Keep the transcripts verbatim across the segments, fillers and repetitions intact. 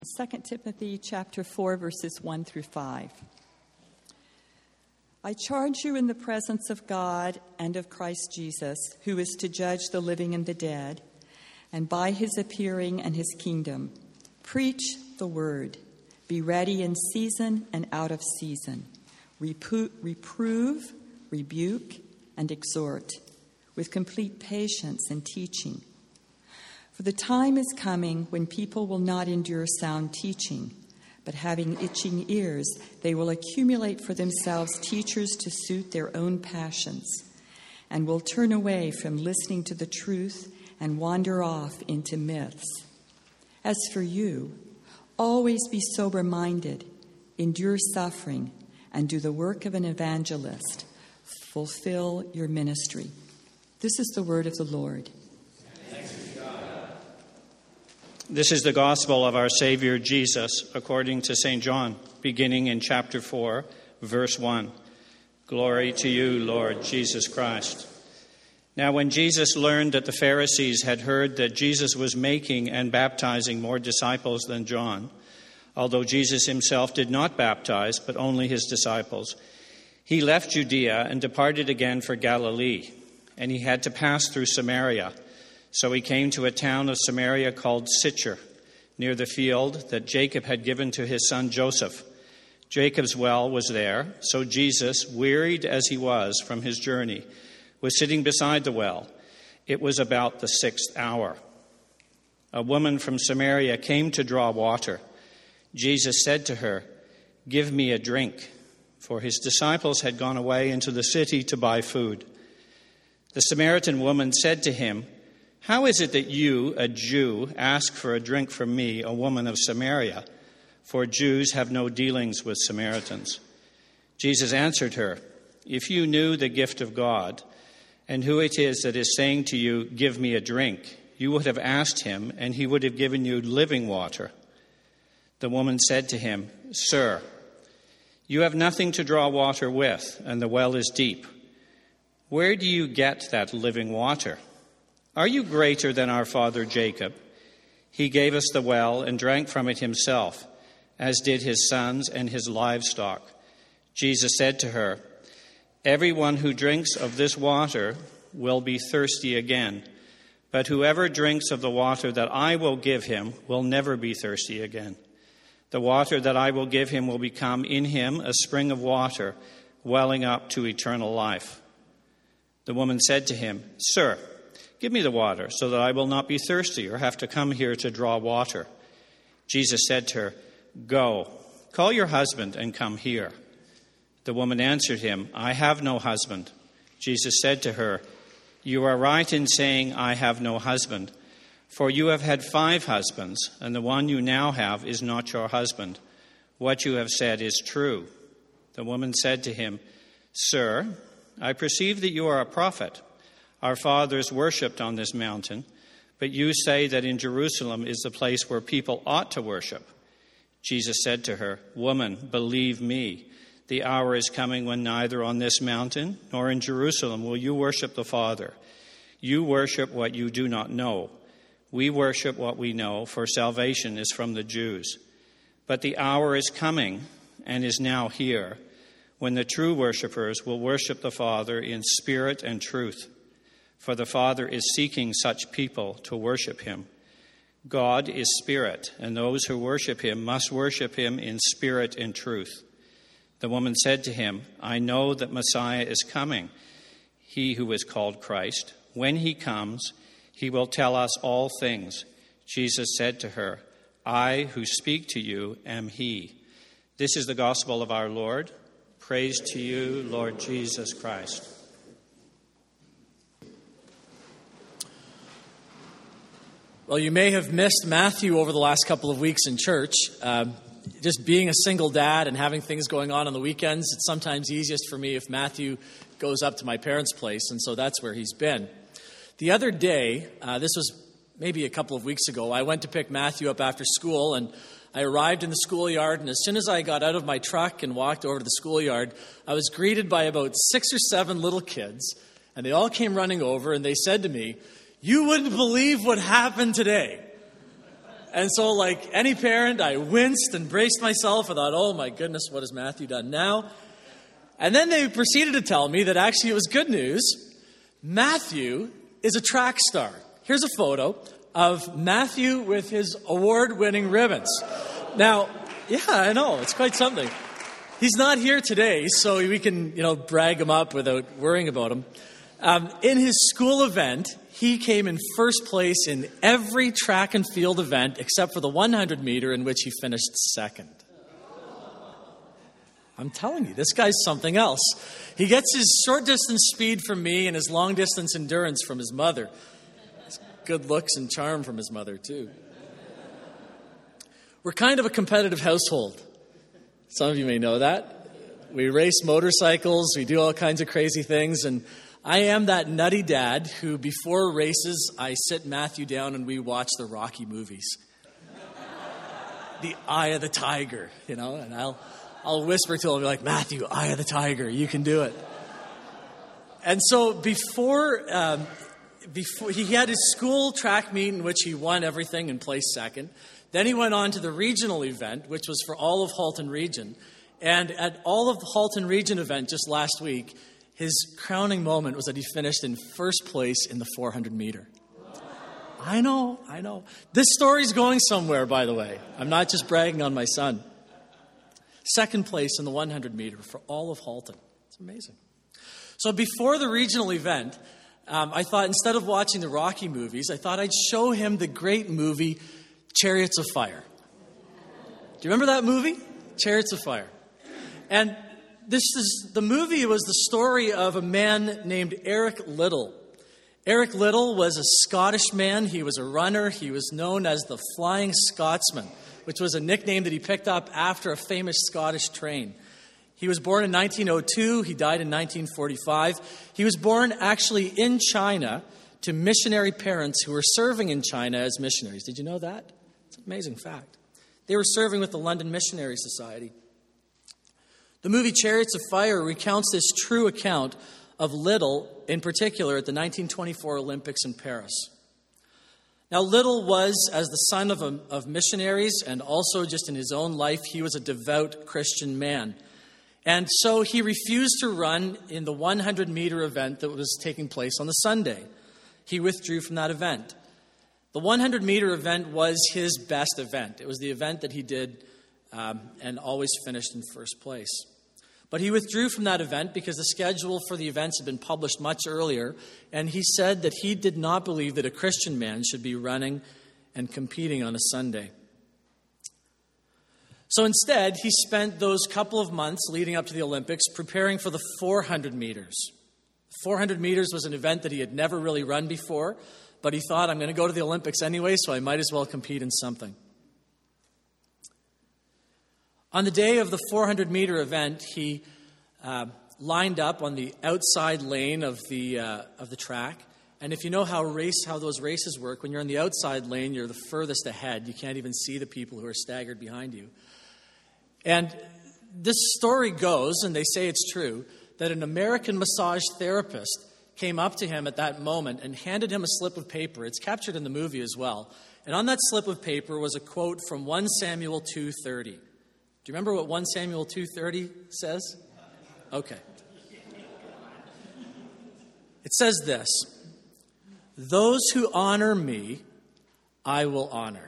Second Timothy chapter four, verses one through five. I charge you in the presence of God and of Christ Jesus, who is to judge the living and the dead, and by his appearing and his kingdom, preach the word. Be ready in season and out of season. Repro- reprove, rebuke, and exhort with complete patience and teaching. For the time is coming when people will not endure sound teaching, but having itching ears, they will accumulate for themselves teachers to suit their own passions, and will turn away from listening to the truth and wander off into myths. As for you, always be sober-minded, endure suffering, and do the work of an evangelist. Fulfill your ministry. This is the word of the Lord. This is the gospel of our Savior Jesus, according to Saint John, beginning in chapter four, verse one. Glory to you, Lord Jesus Christ. Now, when Jesus learned that the Pharisees had heard that Jesus was making and baptizing more disciples than John, although Jesus himself did not baptize, but only his disciples, he left Judea and departed again for Galilee, and he had to pass through Samaria. So he came to a town of Samaria called Sychar, near the field that Jacob had given to his son Joseph. Jacob's well was there, so Jesus, wearied as he was from his journey, was sitting beside the well. It was about the sixth hour. A woman from Samaria came to draw water. Jesus said to her, "Give me a drink," for his disciples had gone away into the city to buy food. The Samaritan woman said to him, "How is it that you, a Jew, ask for a drink from me, a woman of Samaria? For Jews have no dealings with Samaritans." Jesus answered her, "If you knew the gift of God, and who it is that is saying to you, 'Give me a drink,' you would have asked him, and he would have given you living water." The woman said to him, "Sir, you have nothing to draw water with, and the well is deep. Where do you get that living water? Are you greater than our father Jacob? He gave us the well and drank from it himself, as did his sons and his livestock." Jesus said to her, "Everyone who drinks of this water will be thirsty again, but whoever drinks of the water that I will give him will never be thirsty again. The water that I will give him will become in him a spring of water welling up to eternal life." The woman said to him, "Sir, give me the water so that I will not be thirsty or have to come here to draw water." Jesus said to her, "Go, call your husband and come here." The woman answered him, "I have no husband." Jesus said to her, "You are right in saying, 'I have no husband,' for you have had five husbands, and the one you now have is not your husband. What you have said is true." The woman said to him, "Sir, I perceive that you are a prophet. Our fathers worshipped on this mountain, but you say that in Jerusalem is the place where people ought to worship." Jesus said to her, "Woman, believe me, the hour is coming when neither on this mountain nor in Jerusalem will you worship the Father. You worship what you do not know. We worship what we know, for salvation is from the Jews. But the hour is coming, and is now here, when the true worshipers will worship the Father in spirit and truth. For the Father is seeking such people to worship him. God is spirit, and those who worship him must worship him in spirit and truth." The woman said to him, "I know that Messiah is coming, he who is called Christ. When he comes, he will tell us all things." Jesus said to her, "I who speak to you am he." This is the gospel of our Lord. Praise to you, Lord Jesus Christ. Well, you may have missed Matthew over the last couple of weeks in church. Um, just being a single dad and having things going on on the weekends, it's sometimes easiest for me if Matthew goes up to my parents' place, and so that's where he's been. The other day, uh, this was maybe a couple of weeks ago, I went to pick Matthew up after school, and I arrived in the schoolyard, and as soon as I got out of my truck and walked over to the schoolyard, I was greeted by about six or seven little kids, and they all came running over, and they said to me, "You wouldn't believe what happened today." And so, like any parent, I winced and braced myself. I thought, oh my goodness, what has Matthew done now? And then they proceeded to tell me that actually it was good news. Matthew is a track star. Here's a photo of Matthew with his award-winning ribbons. Now, yeah, I know, it's quite something. He's not here today, so we can, you know, brag him up without worrying about him. Um, in his school event, he came in first place in every track and field event except for the one hundred meter, in which he finished second. I'm telling you, this guy's something else. He gets his short distance speed from me and his long distance endurance from his mother. His good looks and charm from his mother, too. We're kind of a competitive household. Some of you may know that. We race motorcycles, we do all kinds of crazy things, and I am that nutty dad who, before races, I sit Matthew down and we watch the Rocky movies. The Eye of the Tiger, you know, and I'll I'll whisper to him, like, Matthew, Eye of the Tiger, you can do it. And so before, um, before he had his school track meet in which he won everything and placed second. Then he went on to the regional event, which was for all of Halton Region. And at all of the Halton Region event just last week, his crowning moment was that he finished in first place in the four hundred meter. I know, I know. This story's going somewhere, by the way. I'm not just bragging on my son. Second place in the one hundred meter for all of Halton. It's amazing. So before the regional event, um, I thought instead of watching the Rocky movies, I thought I'd show him the great movie Chariots of Fire. Do you remember that movie? Chariots of Fire. And this is the movie was the story of a man named Eric Liddell. Eric Liddell was a Scottish man. He was a runner. He was known as the Flying Scotsman, which was a nickname that he picked up after a famous Scottish train. He was born in nineteen oh two. He died in nineteen forty-five. He was born actually in China to missionary parents who were serving in China as missionaries. Did you know that? It's an amazing fact. They were serving with the London Missionary Society. The movie Chariots of Fire recounts this true account of Liddell, in particular, at the nineteen twenty-four Olympics in Paris. Now, Liddell was, as the son of, a, of missionaries, and also just in his own life, he was a devout Christian man. And so he refused to run in the one hundred meter event that was taking place on the Sunday. He withdrew from that event. The one hundred meter event was his best event. It was the event that he did um, and always finished in first place. But he withdrew from that event because the schedule for the events had been published much earlier, and he said that he did not believe that a Christian man should be running and competing on a Sunday. So instead, he spent those couple of months leading up to the Olympics preparing for the four hundred meters. four hundred meters was an event that he had never really run before, but he thought, I'm going to go to the Olympics anyway, so I might as well compete in something. On the day of the four hundred meter event, he uh, lined up on the outside lane of the uh, of the track. And if you know how race how those races work, when you're in the outside lane, you're the furthest ahead. You can't even see the people who are staggered behind you. And this story goes, and they say it's true, that an American massage therapist came up to him at that moment and handed him a slip of paper. It's captured in the movie as well. And on that slip of paper was a quote from First Samuel two thirty. Do you remember what First Samuel two thirty says? Okay. It says this: those who honor me, I will honor.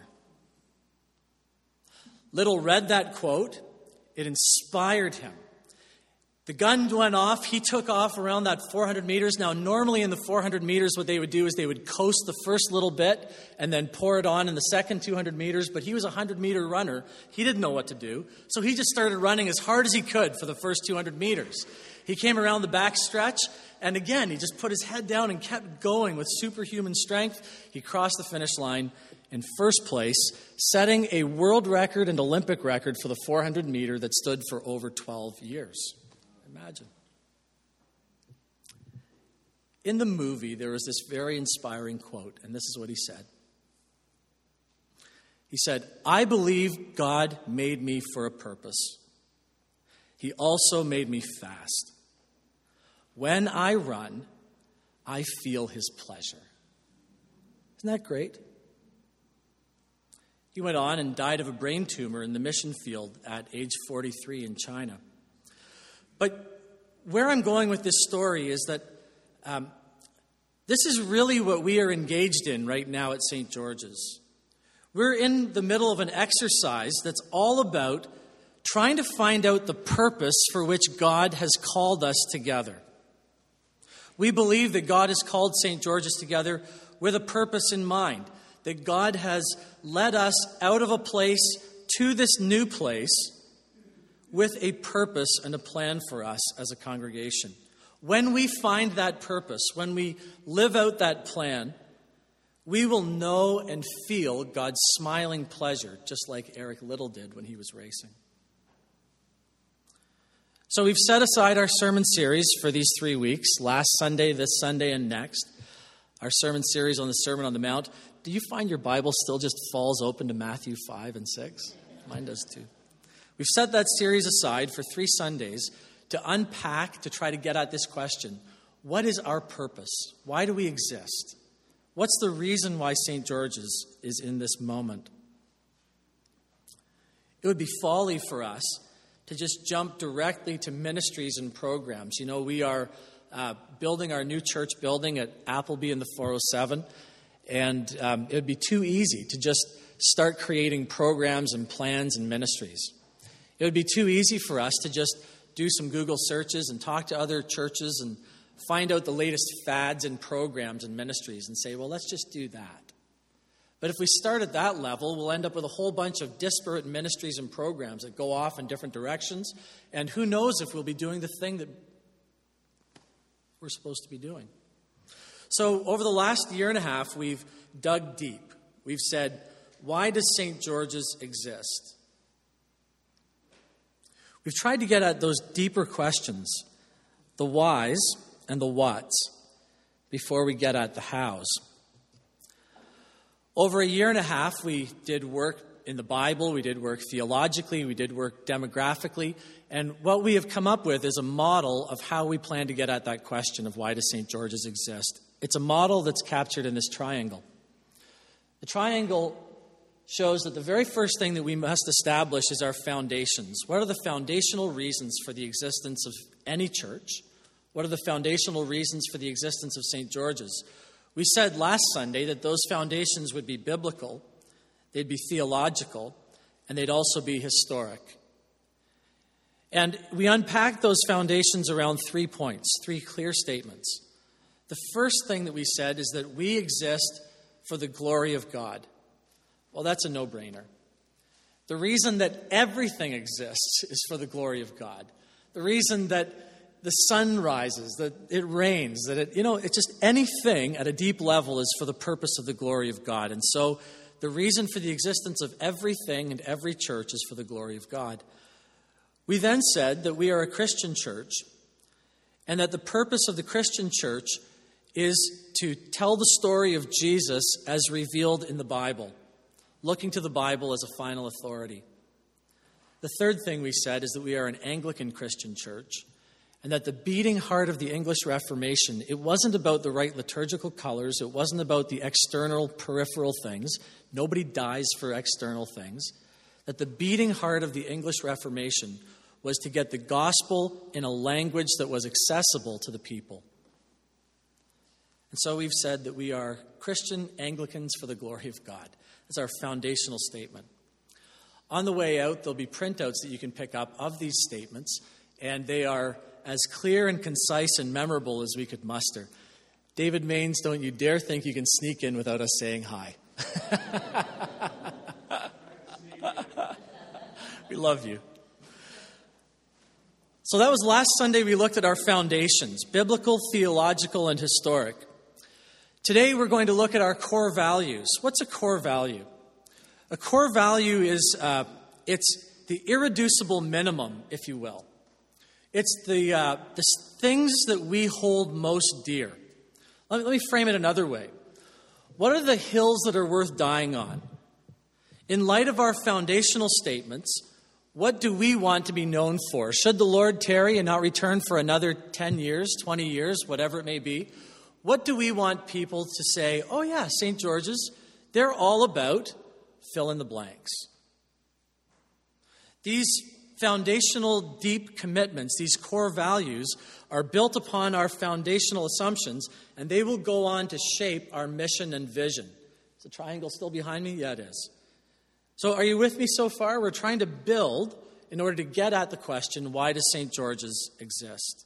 Liddell read that quote. It inspired him. The gun went off. He took off around that four hundred meters. Now, normally in the four hundred meters, what they would do is they would coast the first little bit and then pour it on in the second two hundred meters. But he was a one hundred meter runner. He didn't know what to do. So he just started running as hard as he could for the first two hundred meters. He came around the back stretch, and again, he just put his head down and kept going with superhuman strength. He crossed the finish line in first place, setting a world record and Olympic record for the four hundred meter that stood for over twelve years. Imagine. In the movie, there was this very inspiring quote, and this is what he said. He said, I believe God made me for a purpose. He also made me fast. When I run, I feel his pleasure. Isn't that great? He went on and died of a brain tumor in the mission field at age forty-three in China. But where I'm going with this story is that um, this is really what we are engaged in right now at Saint George's. We're in the middle of an exercise that's all about trying to find out the purpose for which God has called us together. We believe that God has called Saint George's together with a purpose in mind, that God has led us out of a place to this new place with a purpose and a plan for us as a congregation. When we find that purpose, when we live out that plan, we will know and feel God's smiling pleasure, just like Eric Little did when he was racing. So we've set aside our sermon series for these three weeks, last Sunday, this Sunday, and next. Our sermon series on the Sermon on the Mount. Do you find your Bible still just falls open to Matthew five and six? Mine does too. We've set that series aside for three Sundays to unpack, to try to get at this question. What is our purpose? Why do we exist? What's the reason why Saint George's is in this moment? It would be folly for us to just jump directly to ministries and programs. You know, we are uh, building our new church building at Appleby in the four oh seven, and um, it would be too easy to just start creating programs and plans and ministries. It would be too easy for us to just do some Google searches and talk to other churches and find out the latest fads and programs and ministries and say, well, let's just do that. But if we start at that level, we'll end up with a whole bunch of disparate ministries and programs that go off in different directions. And who knows if we'll be doing the thing that we're supposed to be doing. So over the last year and a half, we've dug deep. We've said, why does Saint George's exist? We've tried to get at those deeper questions, the whys and the whats, before we get at the hows. Over a year and a half, we did work in the Bible, we did work theologically, we did work demographically, and what we have come up with is a model of how we plan to get at that question of why does Saint George's exist. It's a model that's captured in this triangle. The triangle shows that the very first thing that we must establish is our foundations. What are the foundational reasons for the existence of any church? What are the foundational reasons for the existence of Saint George's? We said last Sunday that those foundations would be biblical, they'd be theological, and they'd also be historic. And we unpacked those foundations around three points, three clear statements. The first thing that we said is that we exist for the glory of God. Well, that's a no-brainer. The reason that everything exists is for the glory of God. The reason that the sun rises, that it rains, that it, you know, it's just anything at a deep level is for the purpose of the glory of God. And so the reason for the existence of everything and every church is for the glory of God. We then said that we are a Christian church and that the purpose of the Christian church is to tell the story of Jesus as revealed in the Bible, looking to the Bible as a final authority. The third thing we said is that we are an Anglican Christian church, and that the beating heart of the English Reformation, it wasn't about the right liturgical colors, it wasn't about the external, peripheral things. Nobody dies for external things. That the beating heart of the English Reformation was to get the gospel in a language that was accessible to the people. And so we've said that we are Christian Anglicans for the glory of God. That's our foundational statement. On the way out, there'll be printouts that you can pick up of these statements, and they are as clear and concise and memorable as we could muster. David Maines, don't you dare think you can sneak in without us saying hi. We love you. So that was last Sunday. We looked at our foundations, biblical, theological, and historic. Today we're going to look at our core values. What's a core value? A core value is uh, it's the irreducible minimum, if you will. It's the, uh, the things that we hold most dear. Let me, let me frame it another way. What are the hills that are worth dying on? In light of our foundational statements, what do we want to be known for? Should the Lord tarry and not return for another ten years, twenty years, whatever it may be, what do we want people to say, oh yeah, Saint George's, they're all about fill in the blanks. These foundational deep commitments, these core values, are built upon our foundational assumptions, and they will go on to shape our mission and vision. Is the triangle still behind me? Yeah, it is. So are you with me so far? We're trying to build in order to get at the question, why does Saint George's exist?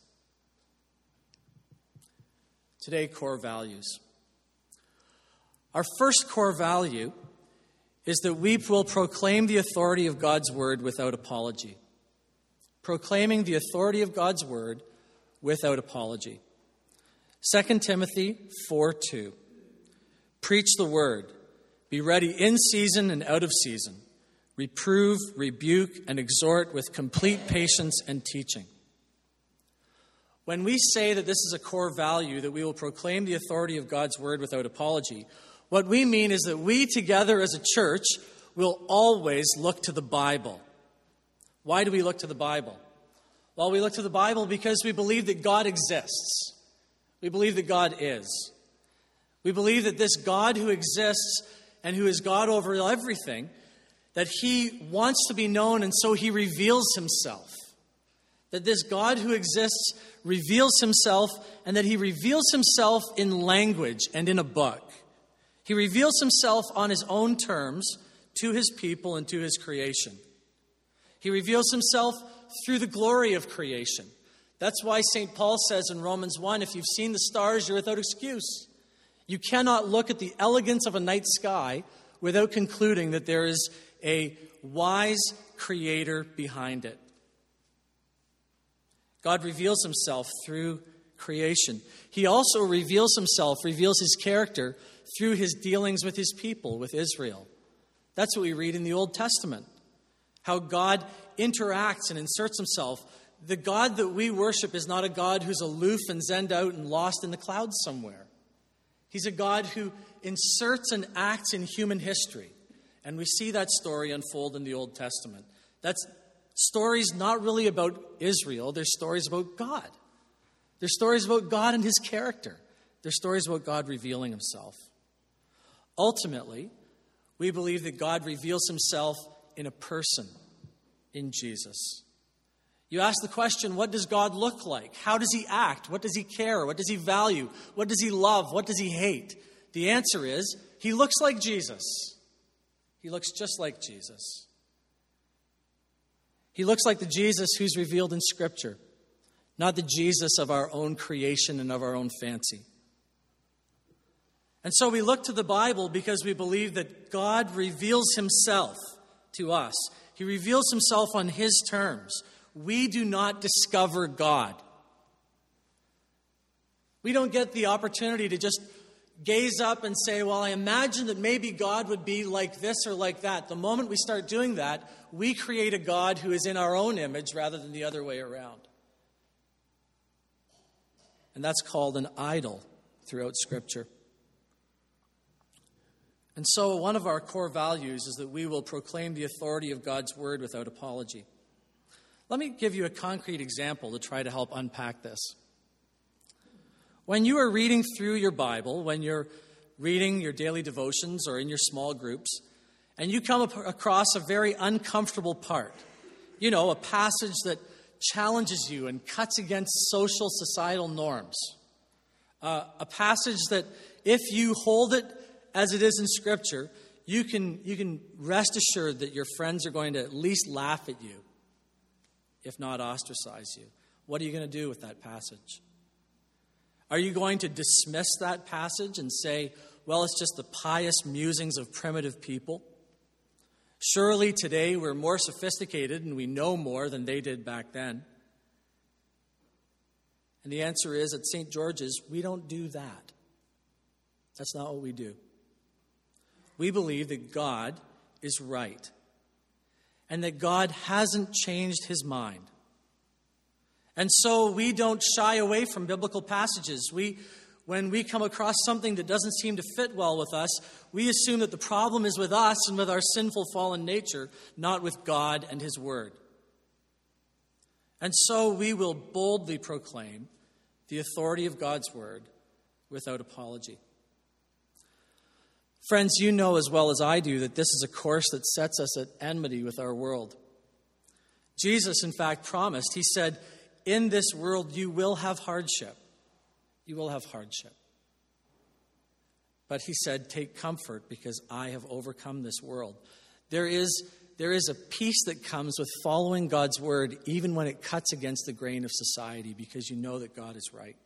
Today, core values. Our first core value is that we will proclaim the authority of God's word without apology. Proclaiming the authority of God's word without apology. Second Timothy four two. Preach the word. Be ready in season and out of season. Reprove, rebuke, and exhort with complete patience and teaching. When we say that this is a core value, that we will proclaim the authority of God's word without apology, what we mean is that we together as a church will always look to the Bible. Why do we look to the Bible? Well, we look to the Bible because we believe that God exists. We believe that God is. We believe that this God who exists and who is God over everything, that he wants to be known, and so he reveals himself. That this God who exists reveals himself, and that he reveals himself in language and in a book. He reveals himself on his own terms to his people and to his creation. He reveals himself through the glory of creation. That's why Saint Paul says in Romans one, if you've seen the stars, you're without excuse. You cannot look at the elegance of a night sky without concluding that there is a wise creator behind it. God reveals himself through creation. He also reveals himself, reveals his character through his dealings with his people, with Israel. That's what we read in the Old Testament. How God interacts and inserts himself. The God that we worship is not a God who's aloof and zenned out and lost in the clouds somewhere. He's a God who inserts and acts in human history. And we see that story unfold in the Old Testament. That's stories not really about Israel. They're stories about God. They're stories about God and his character. They're stories about God revealing himself. Ultimately, we believe that God reveals himself in a person, in Jesus. You ask the question, what does God look like? How does he act? What does he care? What does he value? What does he love? What does he hate? The answer is, he looks like Jesus. He looks just like Jesus. He looks like the Jesus who's revealed in Scripture, not the Jesus of our own creation and of our own fancy. And so we look to the Bible because we believe that God reveals himself to us. He reveals himself on his terms. We do not discover God. We don't get the opportunity to just gaze up and say, well, I imagine that maybe God would be like this or like that. The moment we start doing that, we create a God who is in our own image rather than the other way around. And that's called an idol throughout Scripture. And so one of our core values is that we will proclaim the authority of God's word without apology. Let me give you a concrete example to try to help unpack this. When you are reading through your Bible, when you're reading your daily devotions or in your small groups, and you come across a very uncomfortable part, you know, a passage that challenges you and cuts against social, societal norms, uh, a passage that if you hold it as it is in Scripture, you can, you can rest assured that your friends are going to at least laugh at you, if not ostracize you. What are you going to do with that passage? Are you going to dismiss that passage and say, well, it's just the pious musings of primitive people? Surely today we're more sophisticated and we know more than they did back then. And the answer is, at Saint George's, we don't do that. That's not what we do. We believe that God is right and that God hasn't changed his mind. And so we don't shy away from biblical passages. We, when we come across something that doesn't seem to fit well with us, we assume that the problem is with us and with our sinful fallen nature, not with God and his word. And so we will boldly proclaim the authority of God's word without apology. Friends, you know as well as I do that this is a course that sets us at enmity with our world. Jesus, in fact, promised, he said, in this world you will have hardship. You will have hardship. But he said, take comfort because I have overcome this world. There is, there is a peace that comes with following God's word, even when it cuts against the grain of society, because you know that God is right.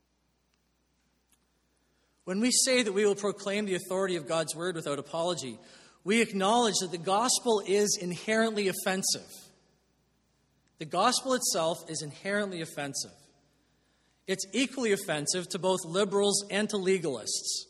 When we say that we will proclaim the authority of God's word without apology, we acknowledge that the gospel is inherently offensive. The gospel itself is inherently offensive. It's equally offensive to both liberals and to legalists.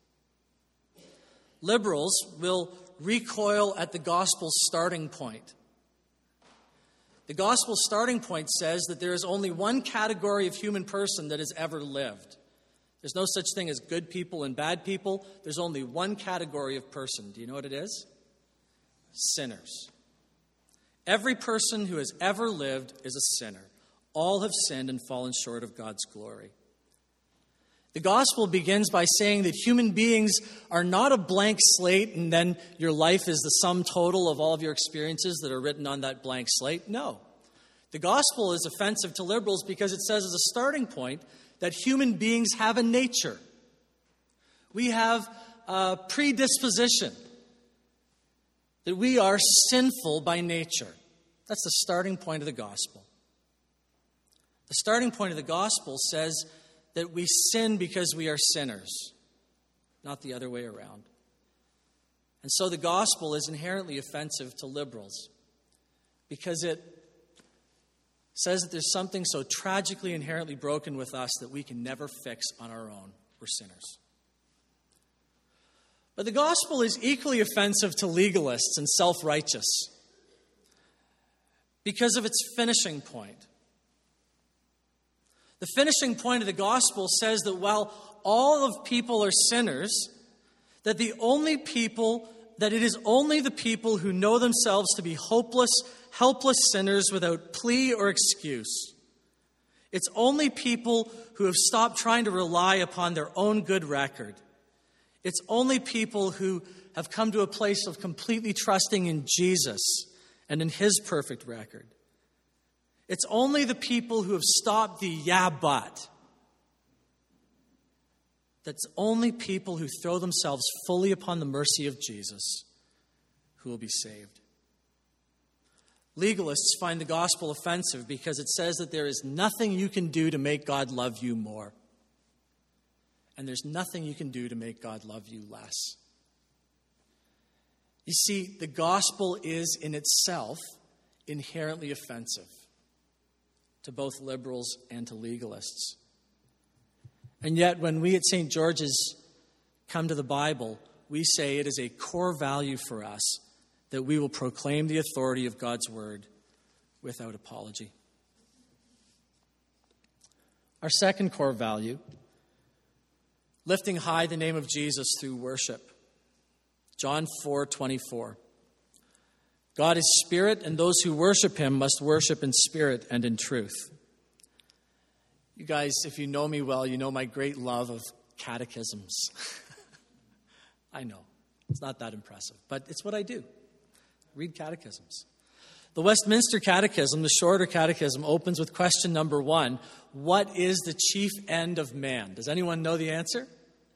Liberals will recoil at the gospel's starting point. The gospel's starting point says that there is only one category of human person that has ever lived. There's no such thing as good people and bad people. There's only one category of person. Do you know what it is? Sinners. Every person who has ever lived is a sinner. All have sinned and fallen short of God's glory. The gospel begins by saying that human beings are not a blank slate and then your life is the sum total of all of your experiences that are written on that blank slate. No. The gospel is offensive to liberals because it says as a starting point that human beings have a nature. We have a predisposition. That we are sinful by nature. That's the starting point of the gospel. The starting point of the gospel says that we sin because we are sinners, not the other way around. And so the gospel is inherently offensive to liberals because it says that there's something so tragically inherently broken with us that we can never fix on our own. We're sinners. But the gospel is equally offensive to legalists and self-righteous because of its finishing point. The finishing point of the gospel says that while all of people are sinners, that the only people, that it is only the people who know themselves to be hopeless, helpless sinners without plea or excuse. It's only people who have stopped trying to rely upon their own good record. It's only people who have come to a place of completely trusting in Jesus and in his perfect record. It's only the people who have stopped the yeah, but. That's only people who throw themselves fully upon the mercy of Jesus who will be saved. Legalists find the gospel offensive because it says that there is nothing you can do to make God love you more. And there's nothing you can do to make God love you less. You see, the gospel is in itself inherently offensive to both liberals and to legalists. And yet, when we at Saint George's come to the Bible, we say it is a core value for us that we will proclaim the authority of God's word without apology. Our second core value, lifting high the name of Jesus through worship. John four twenty-four. God is spirit, and those who worship him must worship in spirit and in truth. You guys, if you know me well, you know my great love of catechisms. I know, it's not that impressive, but it's what I do. Read catechisms. The Westminster Catechism, the shorter catechism, opens with question number one. What is the chief end of man? Does anyone know the answer?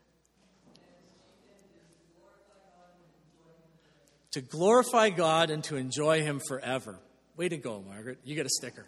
To glorify God and to enjoy him forever. Way to go, Margaret. You get a sticker.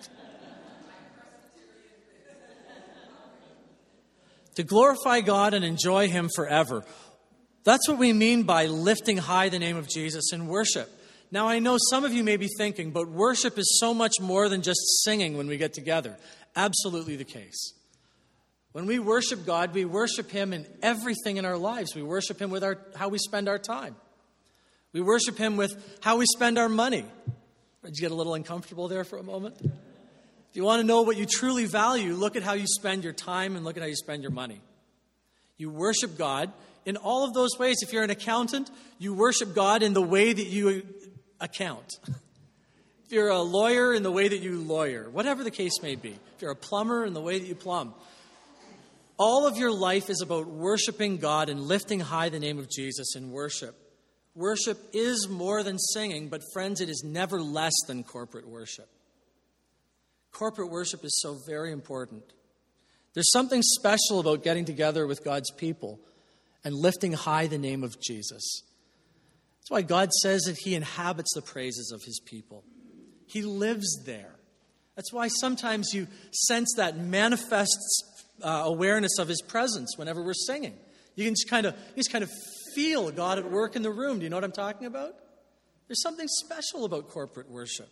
To glorify God and enjoy him forever. That's what we mean by lifting high the name of Jesus in worship. Now, I know some of you may be thinking, but worship is so much more than just singing when we get together. Absolutely the case. When we worship God, we worship him in everything in our lives. We worship him with our how we spend our time. We worship him with how we spend our money. Did you get a little uncomfortable there for a moment? If you want to know what you truly value, look at how you spend your time and look at how you spend your money. You worship God in all of those ways. If you're an accountant, you worship God in the way that you account. If you're a lawyer, in the way that you lawyer. Whatever the case may be. If you're a plumber, in the way that you plumb. all of your life is about worshiping God and lifting high the name of Jesus in worship. Worship is more than singing, but friends, it is never less than corporate worship. Corporate worship is so very important. There's something special about getting together with God's people and lifting high the name of Jesus. That's why God says that he inhabits the praises of his people. He lives there. That's why sometimes you sense that manifest uh, awareness of his presence whenever we're singing. You can just kind of, you just kind of feel God at work in the room. Do you know what I'm talking about? There's something special about corporate worship.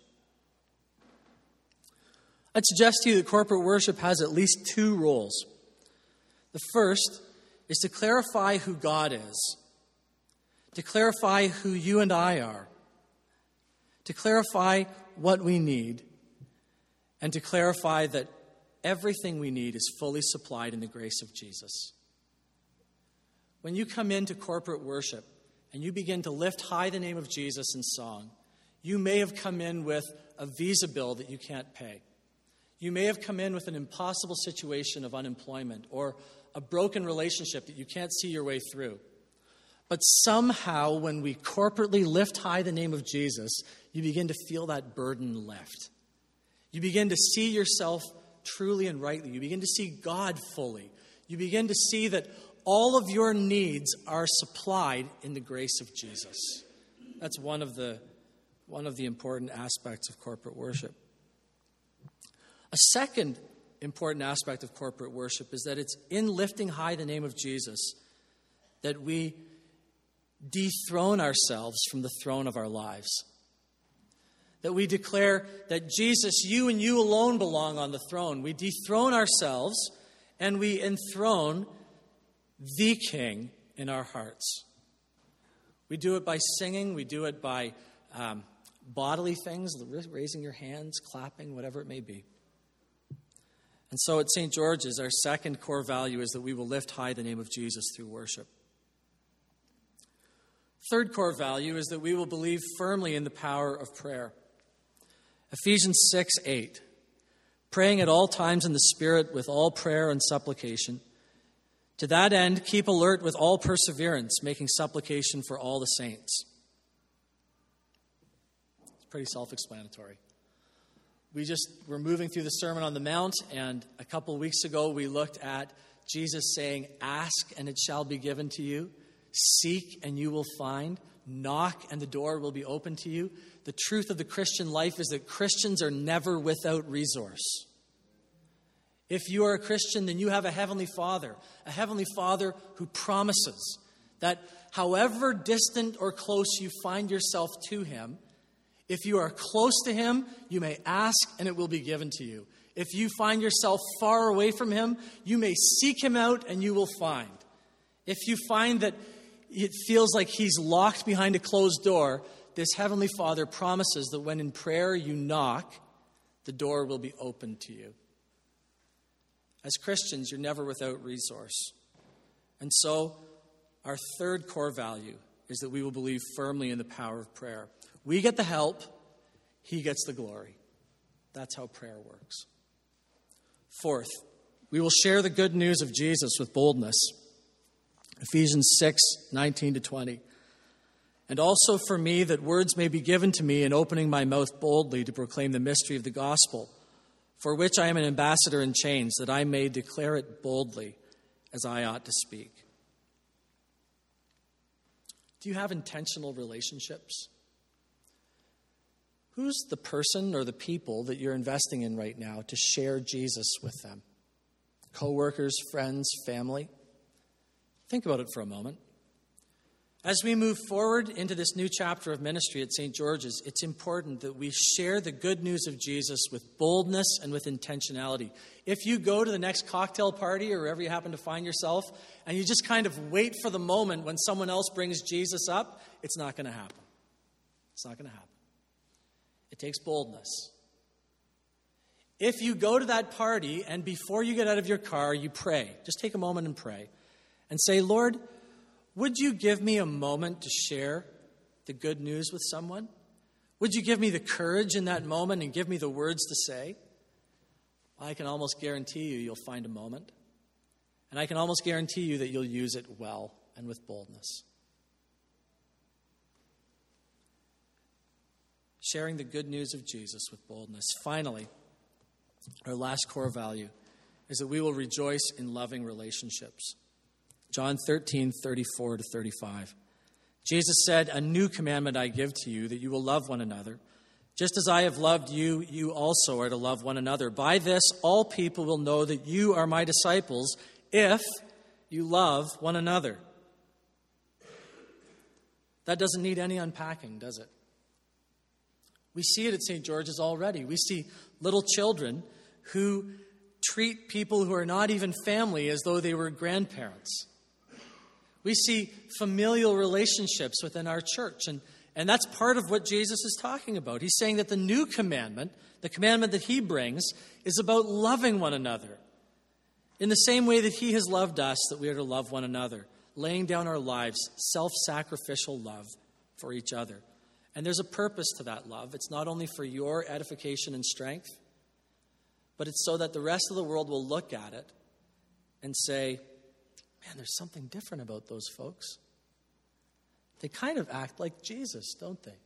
I'd suggest to you that corporate worship has at least two roles. The first is to clarify who God is, to clarify who you and I are, to clarify what we need, and to clarify that everything we need is fully supplied in the grace of Jesus. When you come into corporate worship and you begin to lift high the name of Jesus in song, you may have come in with a visa bill that you can't pay. You may have come in with an impossible situation of unemployment or a broken relationship that you can't see your way through. But somehow, when we corporately lift high the name of Jesus, you begin to feel that burden lift. You begin to see yourself truly and rightly. You begin to see God fully. You begin to see that all of your needs are supplied in the grace of Jesus. That's one of the, one of the important aspects of corporate worship. A second important aspect of corporate worship is that it's in lifting high the name of Jesus that we dethrone ourselves from the throne of our lives. That we declare that Jesus, you and you alone belong on the throne. We dethrone ourselves and we enthrone the King in our hearts. We do it by singing. We do it by um, bodily things, raising your hands, clapping, whatever it may be. And so at Saint George's, our second core value is that we will lift high the name of Jesus through worship. Third core value is that we will believe firmly in the power of prayer. Ephesians six eight, praying at all times in the Spirit with all prayer and supplication. To that end, keep alert with all perseverance, making supplication for all the saints. It's pretty self-explanatory. We just were moving through the Sermon on the Mount, and a couple of weeks ago we looked at Jesus saying, ask and it shall be given to you. Seek and you will find. Knock and the door will be open to you. The truth of the Christian life is that Christians are never without resource. If you are a Christian, then you have a Heavenly Father, a Heavenly Father who promises that however distant or close you find yourself to Him, if you are close to Him, you may ask and it will be given to you. If you find yourself far away from Him, you may seek Him out and you will find. If you find that it feels like He's locked behind a closed door, this Heavenly Father promises that when in prayer you knock, the door will be opened to you. As Christians, you're never without resource. And so, our third core value is that we will believe firmly in the power of prayer. We get the help, He gets the glory. That's how prayer works. Fourth, we will share the good news of Jesus with boldness. Ephesians six nineteen to twenty. And also for me, that words may be given to me in opening my mouth boldly to proclaim the mystery of the gospel, for which I am an ambassador in chains, that I may declare it boldly as I ought to speak. Do you have intentional relationships? Who's the person or the people that you're investing in right now to share Jesus with them? Co-workers, friends, family? Think about it for a moment. As we move forward into this new chapter of ministry at Saint George's, it's important that we share the good news of Jesus with boldness and with intentionality. If you go to the next cocktail party or wherever you happen to find yourself, and you just kind of wait for the moment when someone else brings Jesus up, it's not going to happen. It's not going to happen. It takes boldness. If you go to that party and before you get out of your car, you pray. Just take a moment and pray. And say, Lord, would you give me a moment to share the good news with someone? Would you give me the courage in that moment and give me the words to say? I can almost guarantee you you'll find a moment. And I can almost guarantee you that you'll use it well and with boldness. Sharing the good news of Jesus with boldness. Finally, our last core value is that we will rejoice in loving relationships. John thirteen, thirty-four to thirty-five. Jesus said, "A new commandment I give to you, that you will love one another. Just as I have loved you, you also are to love one another. By this, all people will know that you are my disciples, if you love one another." That doesn't need any unpacking, does it? We see it at Saint George's already. We see little children who treat people who are not even family as though they were grandparents. We see familial relationships within our church, and, and that's part of what Jesus is talking about. He's saying that the new commandment, the commandment that he brings, is about loving one another in the same way that he has loved us, that we are to love one another, laying down our lives, self-sacrificial love for each other. And there's a purpose to that love. It's not only for your edification and strength, but it's so that the rest of the world will look at it and say, man, there's something different about those folks. They kind of act like Jesus, don't they?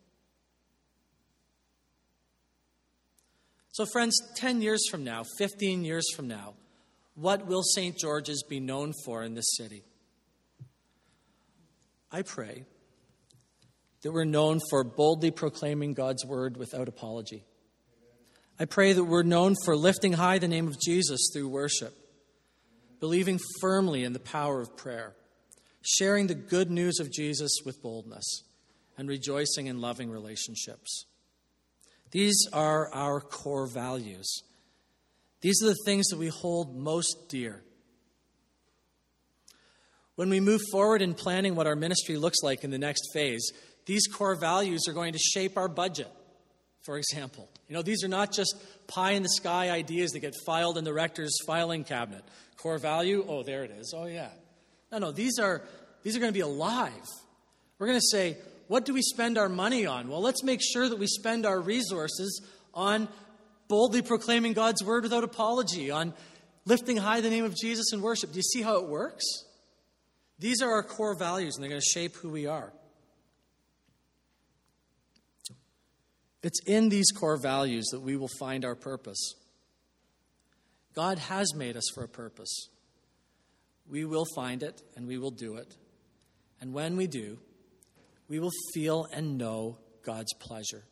So friends, ten years from now, fifteen years from now, what will Saint George's be known for in this city? I pray that we're known for boldly proclaiming God's word without apology. I pray that we're known for lifting high the name of Jesus through worship, believing firmly in the power of prayer, sharing the good news of Jesus with boldness, and rejoicing in loving relationships. These are our core values. These are the things that we hold most dear. When we move forward in planning what our ministry looks like in the next phase, these core values are going to shape our budget, for example. You know, these are not just pie-in-the-sky ideas that get filed in the rector's filing cabinet. Core value, oh, there it is. Oh, yeah. No, no, these are, these are going to be alive. We're going to say, what do we spend our money on? Well, let's make sure that we spend our resources on boldly proclaiming God's word without apology, on lifting high the name of Jesus in worship. Do you see how it works? These are our core values, and they're going to shape who we are. It's in these core values that we will find our purpose. God has made us for a purpose. We will find it, and we will do it. And when we do, we will feel and know God's pleasure.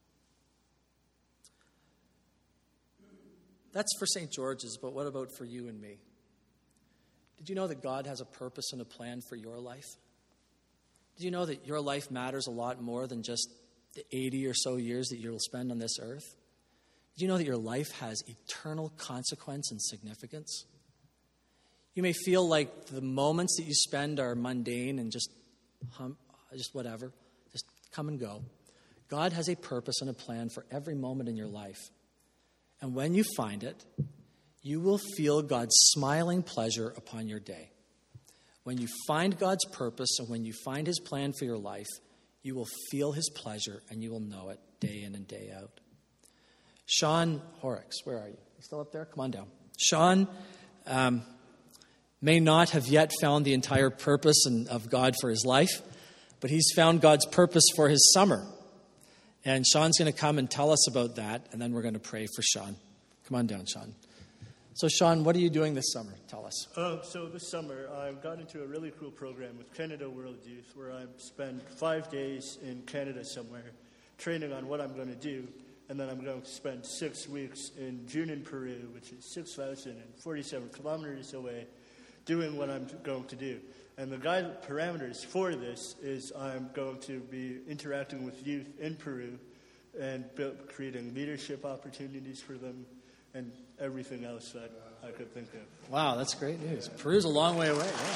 That's for Saint George's, but what about for you and me? Did you know that God has a purpose and a plan for your life? Did you know that your life matters a lot more than just the eighty or so years that you'll spend on this earth? Did you know that your life has eternal consequence and significance? You may feel like the moments that you spend are mundane and just hum, just whatever, just come and go. God has a purpose and a plan for every moment in your life. And when you find it, you will feel God's smiling pleasure upon your day. When you find God's purpose and when you find his plan for your life, you will feel his pleasure and you will know it day in and day out. Sean Horrocks, where are you? You still up there? Come on down. Sean um, may not have yet found the entire purpose and, of God for his life, but he's found God's purpose for his summer. And Sean's going to come and tell us about that, and then we're going to pray for Sean. Come on down, Sean. So, Sean, what are you doing this summer? Tell us. Uh, so this summer, I got into a really cool program with Canada World Youth, where I spend five days in Canada somewhere, training on what I'm going to do, and then I'm going to spend six weeks in Junín, Peru, which is six thousand forty-seven kilometers away, doing what I'm going to do. And the guide parameters for this is I'm going to be interacting with youth in Peru and build, creating leadership opportunities for them, and everything else that I could think of. Wow, that's great news. Peru's a long way away. Yeah.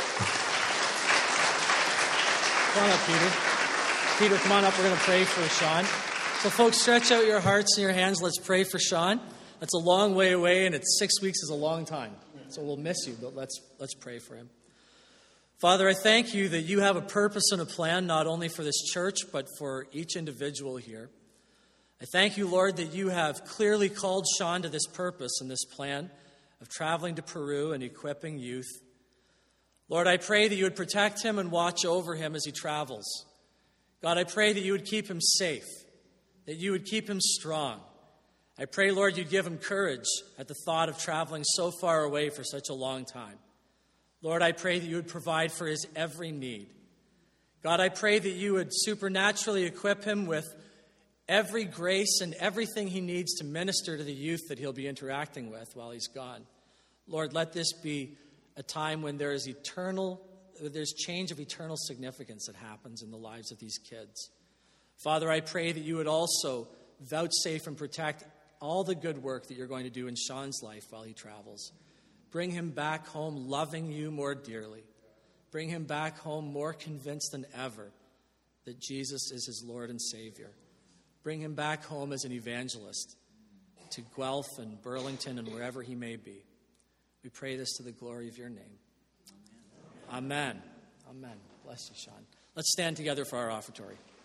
Come on up, Peter. Peter, come on up. We're going to pray for Sean. So, folks, stretch out your hearts and your hands. Let's pray for Sean. That's a long way away, and it's six weeks is a long time. So we'll miss you, but let's let's pray for him. Father, I thank you that you have a purpose and a plan, not only for this church, but for each individual here. I thank you, Lord, that you have clearly called Sean to this purpose and this plan. of traveling to Peru and equipping youth. Lord, I pray that you would protect him and watch over him as he travels. God, I pray that you would keep him safe, that you would keep him strong. I pray, Lord, you'd give him courage at the thought of traveling so far away for such a long time. Lord, I pray that you would provide for his every need. God, I pray that you would supernaturally equip him with every grace and everything he needs to minister to the youth that he'll be interacting with while he's gone. Lord, let this be a time when there is eternal, there's change of eternal significance that happens in the lives of these kids. Father, I pray that you would also vouchsafe and protect all the good work that you're going to do in Sean's life while he travels. Bring him back home loving you more dearly. Bring him back home more convinced than ever that Jesus is his Lord and Savior. Bring him back home as an evangelist to Guelph and Burlington and wherever he may be. We pray this to the glory of your name. Amen. Amen. Amen. Bless you, Sean. Let's stand together for our offertory.